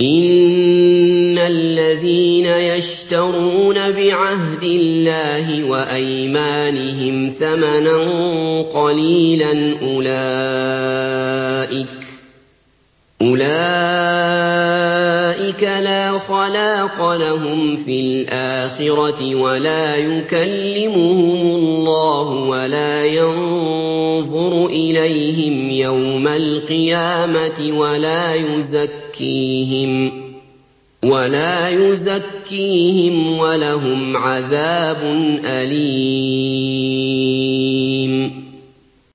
إِنَّ الَّذِينَ يَشْتَرُونَ بِعَهْدِ اللَّهِ وَأَيْمَانِهِمْ ثَمَنًا قَلِيلًا أُولَٰئِكَ لَا خَلَاقَ لَهُمْ فِي الْآخِرَةِ وَلَا يُكَلِّمُهُمُ اللَّهُ وَلَا يَنظُرُ إِلَيْهِمْ يَوْمَ الْقِيَامَةِ وَلَا يُزَكِّيهِمْ وَلَهُمْ عَذَابٌ أَلِيمٌ